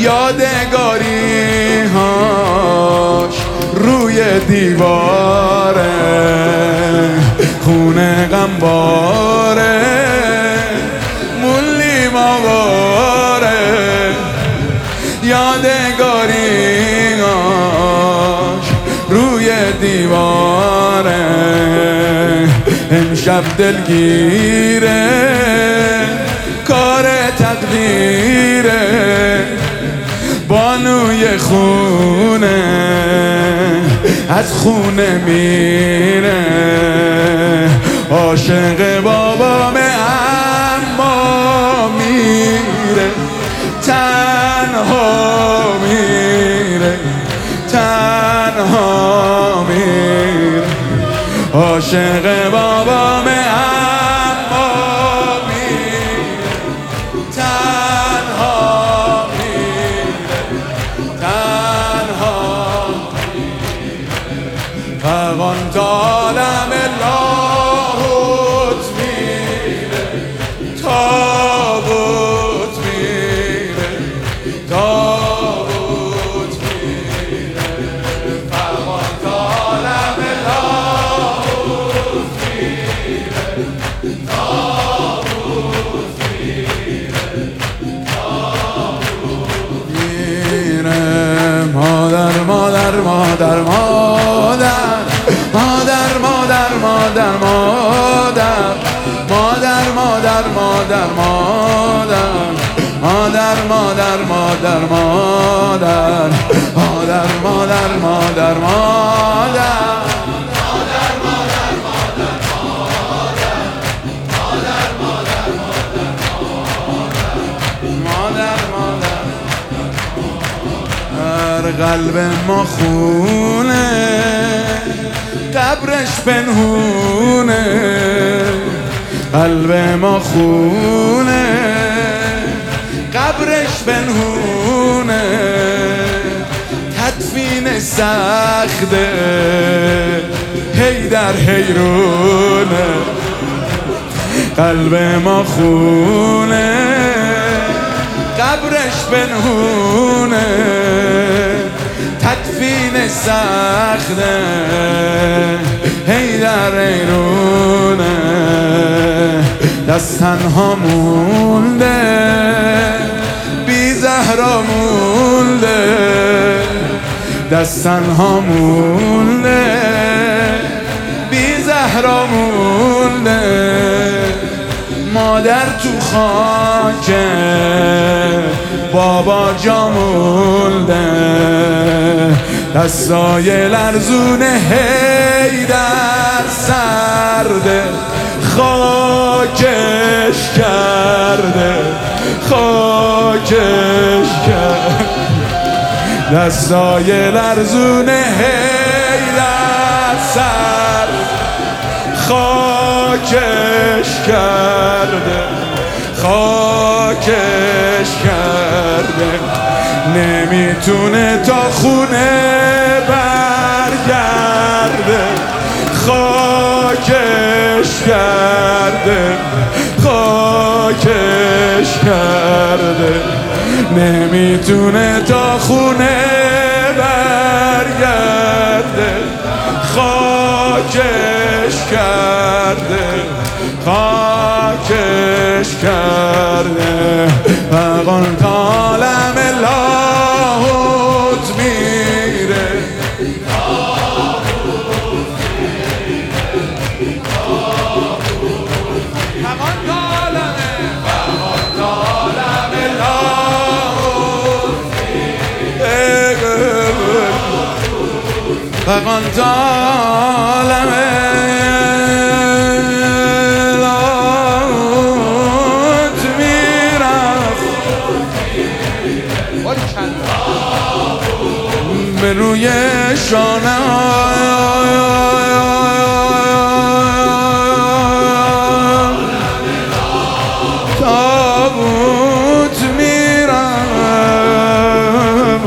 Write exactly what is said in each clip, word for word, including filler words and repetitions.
یادگاری هاش روی دیواره، خونه غمباره مولی ماواره، یادگاری هاش روی دیواره، امشب دلگیره کار تقدیره، بانوی خونه از خونه میره، عاشق بابامه اما میره، تنها میره تنها میره، عاشق بابامه اما میره، تنها میره تنها میره، فغان تالم لاهوت میره، تابوت میره تابوت میره، فغان تالم لاهوت میره، تابوت میره تابوت میره. مادر مادر مادر مادر مادر مادر مادر مادر مادر مادر مادر مادر مادر مادر مادر مادر مادر مادر مادر قلب ما خونه قبرش پنهونه، قلب ما خونه قبرش پنهونه، تدفین سخته هی در حیرونه، قلب ما خونه قبرش پنهونه، تدفین سخته هی در حیرونه، دست تنها مونده بی زهرا مونده، دست تنها مونده بی زهرا مونده، مادر تو خاکه بابا جا مونده، دستای لرزونه هی در سرده، خاکش کرده خاکش کرده، دستای لرزونه هی در سر، خاکش کرده خاکش کرده، نمیتونه تا خونه برگرده، خاکش کرده خاکش کرده، نمیتونه تا خونه برگرده، خاکش کرده خاکش کرده، فغان تالم لاهوت میره، فغان تالم فغان تالم لاهوت میره، فغان تالم به روی شانه تابوت میرم،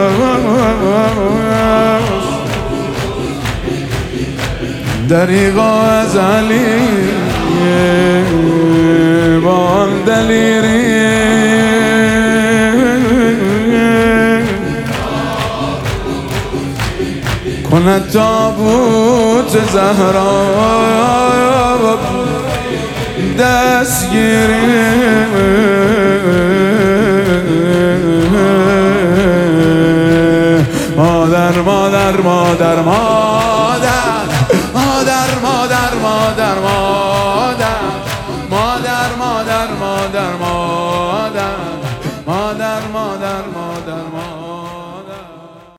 دریغا از علی با آن دلیری کنه تابوت زهرا دستگیری مادر مادر مادر مادر